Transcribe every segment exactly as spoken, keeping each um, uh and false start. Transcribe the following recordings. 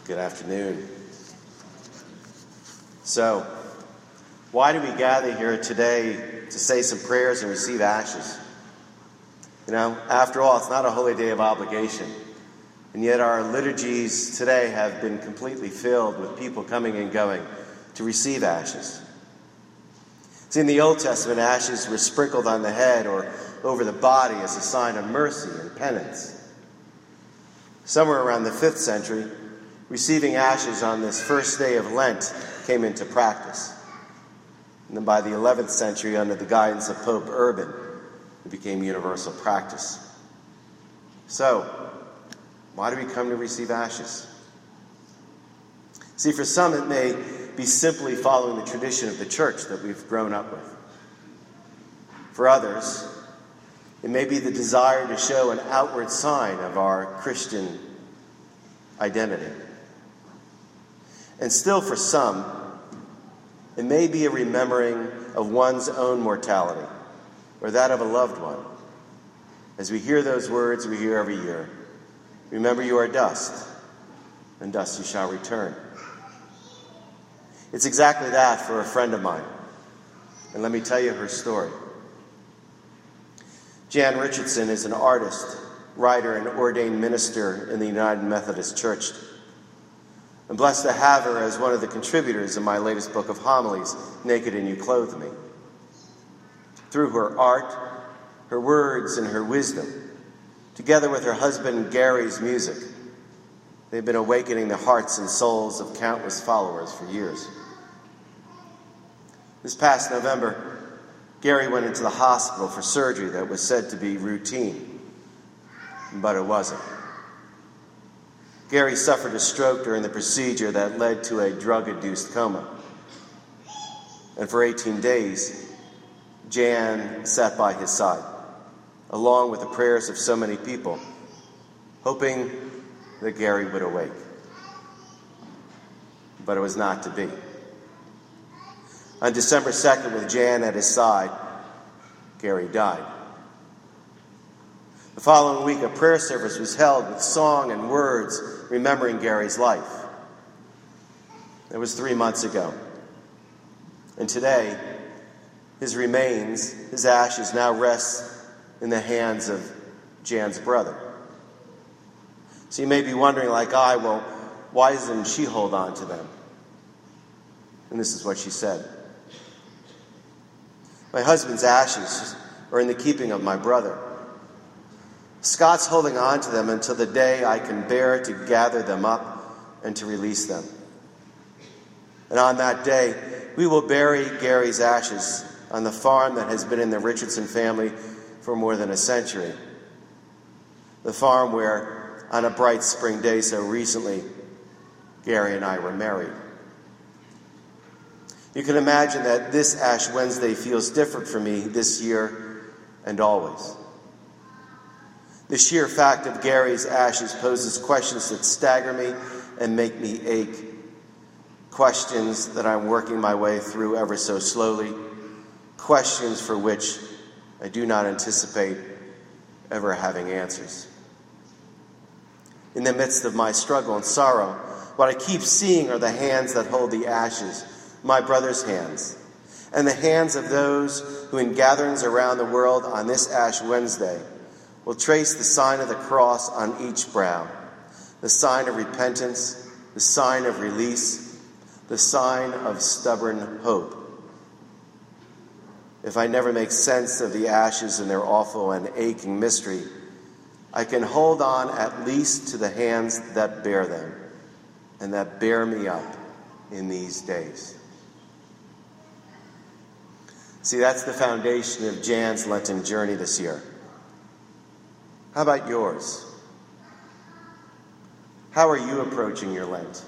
Good afternoon. So, why do we gather here today to say some prayers and receive ashes? You know, after all, it's not a holy day of obligation. And yet our liturgies today have been completely filled with people coming and going to receive ashes. See, in the Old Testament, ashes were sprinkled on the head or over the body as a sign of mercy and penance. Somewhere around the fifth century, receiving ashes on this first day of Lent came into practice. And then by the eleventh century, under the guidance of Pope Urban, it became universal practice. So, why do we come to receive ashes? See, for some it may be simply following the tradition of the church that we've grown up with. For others, it may be the desire to show an outward sign of our Christian identity. And still for some, it may be a remembering of one's own mortality or that of a loved one. As we hear those words we hear every year, remember you are dust, and dust you shall return. It's exactly that for a friend of mine. And let me tell you her story. Jan Richardson is an artist, writer, and ordained minister in the United Methodist Church. I'm blessed to have her as one of the contributors in my latest book of homilies, Naked and You Clothe Me. Through her art, her words, and her wisdom, together with her husband Gary's music, they've been awakening the hearts and souls of countless followers for years. This past November, Gary went into the hospital for surgery that was said to be routine, but it wasn't. Gary suffered a stroke during the procedure that led to a drug-induced coma. And for eighteen days, Jan sat by his side, along with the prayers of so many people, hoping that Gary would awake. But it was not to be. On December second, with Jan at his side, Gary died. The following week, a prayer service was held with song and words remembering Gary's life. It was three months ago. And today, his remains, his ashes, now rest in the hands of Jan's brother. So you may be wondering, like I, well, why doesn't she hold on to them? And this is what she said. My husband's ashes are in the keeping of my brother. Scott's holding on to them until the day I can bear to gather them up and to release them. And on that day, we will bury Gary's ashes on the farm that has been in the Richardson family for more than a century. The farm where, on a bright spring day so recently, Gary and I were married. You can imagine that this Ash Wednesday feels different for me this year and always. The sheer fact of Gary's ashes poses questions that stagger me and make me ache. Questions that I'm working my way through ever so slowly. Questions for which I do not anticipate ever having answers. In the midst of my struggle and sorrow, what I keep seeing are the hands that hold the ashes, my brother's hands, and the hands of those who in gatherings around the world on this Ash Wednesday will trace the sign of the cross on each brow, the sign of repentance, the sign of release, the sign of stubborn hope. If I never make sense of the ashes and their awful and aching mystery, I can hold on at least to the hands that bear them and that bear me up in these days. See, that's the foundation of Jan's Lenten journey this year. How about yours? How are you approaching your Lent?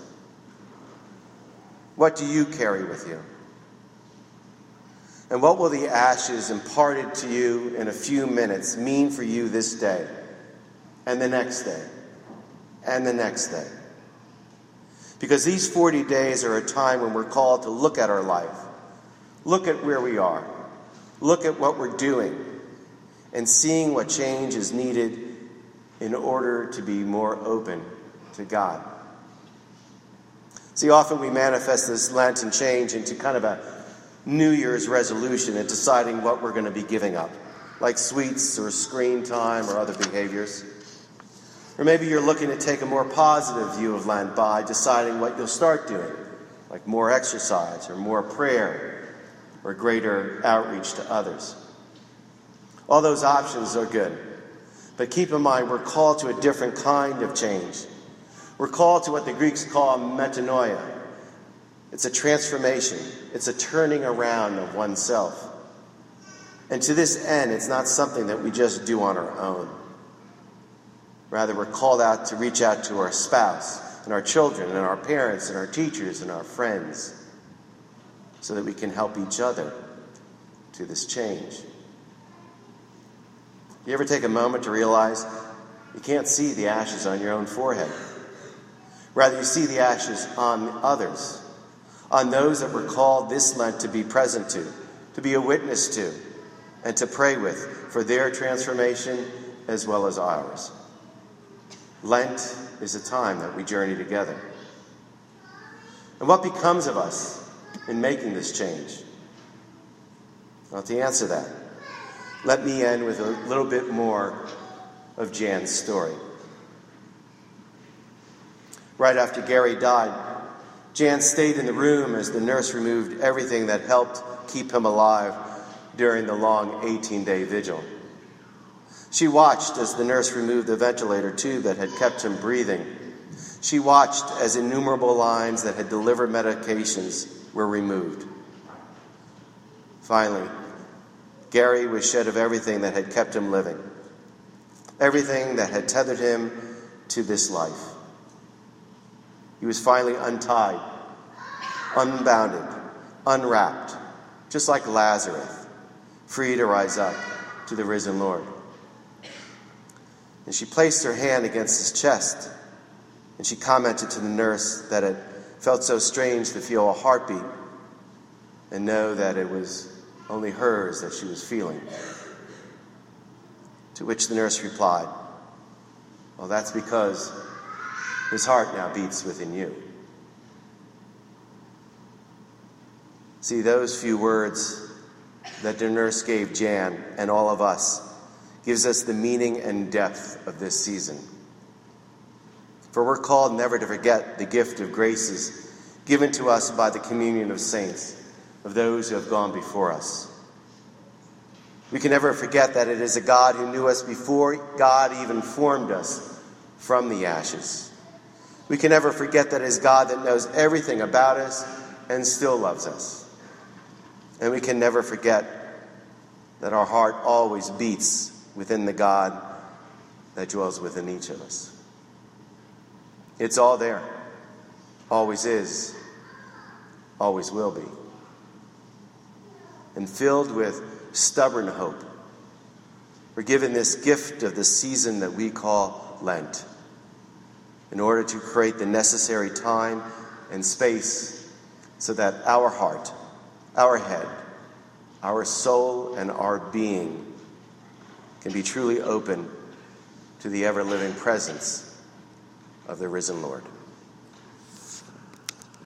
What do you carry with you? And what will the ashes imparted to you in a few minutes mean for you this day, and the next day, and the next day? Because these forty days are a time when we're called to look at our life, look at where we are, look at what we're doing, and seeing what change is needed in order to be more open to God. See, often we manifest this Lenten change into kind of a New Year's resolution and deciding what we're going to be giving up, like sweets or screen time or other behaviors. Or maybe you're looking to take a more positive view of Lent by deciding what you'll start doing, like more exercise or more prayer or greater outreach to others. All those options are good, but keep in mind we're called to a different kind of change. We're called to what the Greeks call metanoia. It's a transformation. It's a turning around of oneself. And to this end, it's not something that we just do on our own. Rather, we're called out to reach out to our spouse and our children and our parents and our teachers and our friends so that we can help each other to this change. You ever take a moment to realize you can't see the ashes on your own forehead? Rather, you see the ashes on others, on those that we're called this Lent to be present to, to be a witness to, and to pray with for their transformation as well as ours. Lent is a time that we journey together. And what becomes of us in making this change? Well, to answer that, let me end with a little bit more of Jan's story. Right after Gary died, Jan stayed in the room as the nurse removed everything that helped keep him alive during the long eighteen-day vigil. She watched as the nurse removed the ventilator tube that had kept him breathing. She watched as innumerable lines that had delivered medications were removed. Finally, Gary was shed of everything that had kept him living, everything that had tethered him to this life. He was finally untied, unbounded, unwrapped, just like Lazarus, free to rise up to the risen Lord. And she placed her hand against his chest, and she commented to the nurse that it felt so strange to feel a heartbeat and know that it was only hers that she was feeling. To which the nurse replied, "Well, that's because his heart now beats within you." See, those few words that the nurse gave Jan and all of us gives us the meaning and depth of this season. For we're called never to forget the gift of graces given to us by the communion of saints, of those who have gone before us. We can never forget that it is a God who knew us before God even formed us from the ashes. We can never forget that it is God that knows everything about us and still loves us. And we can never forget that our heart always beats within the God that dwells within each of us. It's all there. Always is. Always will be. And filled with stubborn hope, we're given this gift of the season that we call Lent, in order to create the necessary time and space so that our heart, our head, our soul, and our being can be truly open to the ever-living presence of the risen Lord.